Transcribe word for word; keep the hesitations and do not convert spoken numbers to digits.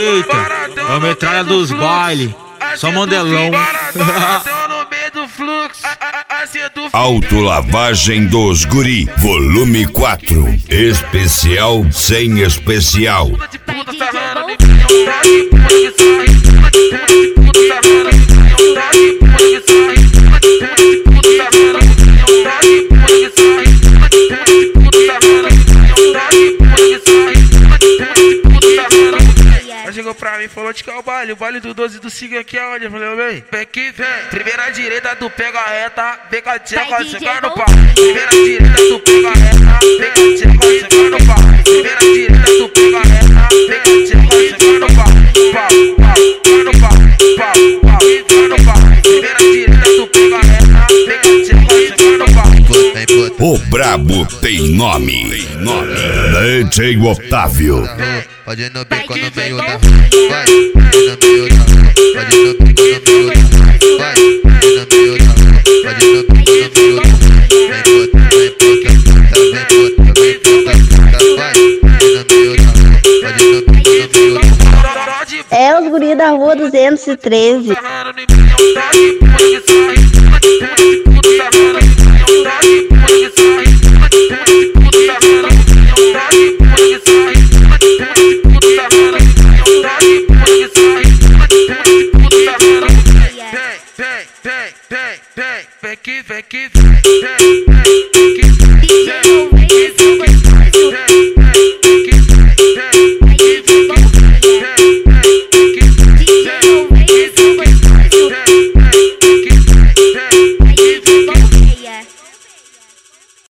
Eita, é a metralha dos bailes. Só mandelão. Autolavagem dos Guri, volume quatro. Especial sem especial. Ela chegou pra mim e falou de que é o baile, o baile do doze do Siga aqui aonde? Eu falei, vem, vem que vem. Primeira direita do pega reta, vem com a tcheca, chegar no pau. Primeira direita do pega reta, vem com a tcheca, chegar no pau. Primeira direita do pega reta, vem com a tcheca, chegar no pau. Pau, pau, chegar no pau, pau, pau, chegar no pau. Primeira direita do pega reta, vem com a tcheca, chegar no pau. O brabo tem nome, tem nome. D J Otávio. Pode ir no beco no meio da rua, vai, pode ir no meio da rua, pode ir no beco no meio da rua, vai, pode ir no meio da rua, pode ir no beco no meio da rua, vem puta, vem puta, vem puta, vem puta, vai, pode ir no meio da rua, pode ir no beco no meio da rua. É os guri da rua duzentos e treze. Tá